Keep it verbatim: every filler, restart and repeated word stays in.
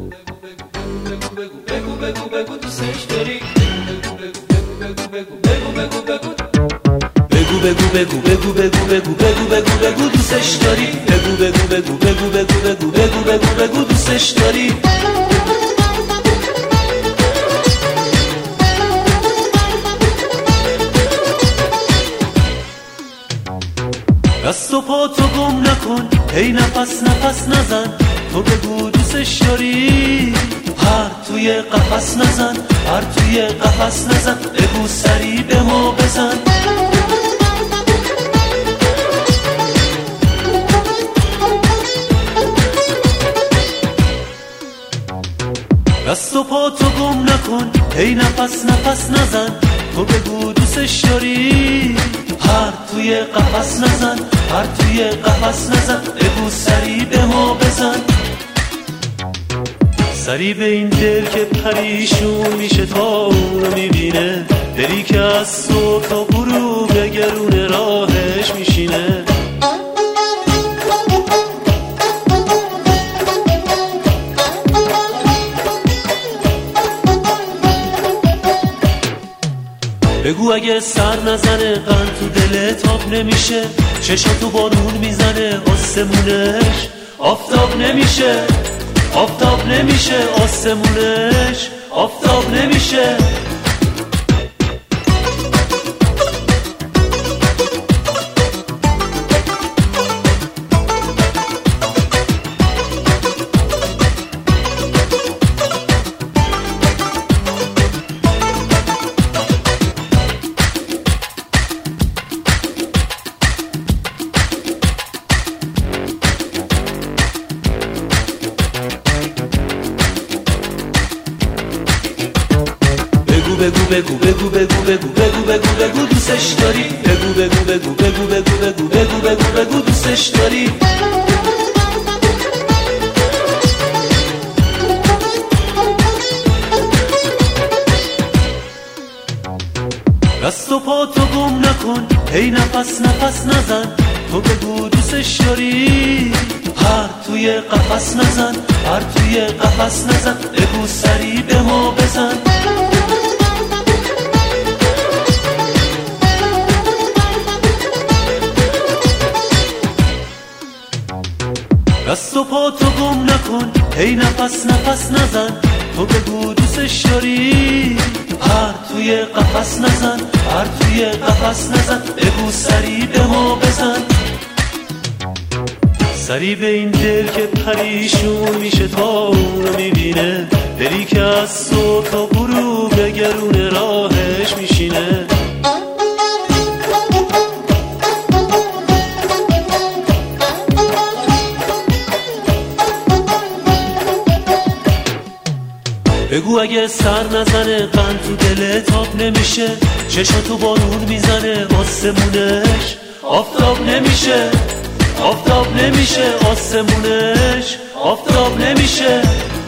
بگو بگو بگو دوستش داری بگو بگو بگو بگو بگو بگو بگو بگو بگو بگو بگو بگو بگو بگو بگو دوستش داری بگو بگو بگو بگو بگو بگو بگو بگو بگو دوستش داری دست و پا تو گم نکن هی نفس نفس نزن تو بگو دوستش داری هر توی قفس نزن هر توی قفس نزن بگو سری به ما بزن دست و پا تو گم نکن هی نفس نفس نزن تو بگو دوستش داری هر توی قفس نزن هر توی قفس نزن بگو سری به ما بزن سری به این دل که پریشون میشه تا اونو میبینه دلی که از صبح تا غروب گرون راهش میشینه بگو اگه سر نزنه قند تو دلت آب نمیشه چشاتو بارون میزنه آسمونش آفتاب نمیشه آفتاب نمیشه آسمونش آفتاب نمیشه بگو بگو بگو بگو بگو بگو بگو بگو دوستش داری بگو بگو بگو بگو بگو بگو بگو بگو بگو دوستش داری دست و پا تو گم نکن هی نفس نفس نزن تو بگو دوستش داری هر توی قفس نزن هر توی قفس نزن بگو سری به ما بزن دست و پا تو گم نکن هی نفس نفس نزن تو بگو دوستش داری هر توی قفس نزن هر توی قفس نزن بگو سری به ما بزن سری به این دل که پریشون میشه تا اونو میبینه دلی که از صبح تا غروب گرون راهش میشینه بگو اگه سر نزنه قند تو دلت آب نمیشه چشاتو بارون میزنه آسمونش آفتاب نمیشه آفتاب نمیشه آسمونش آفتاب نمیشه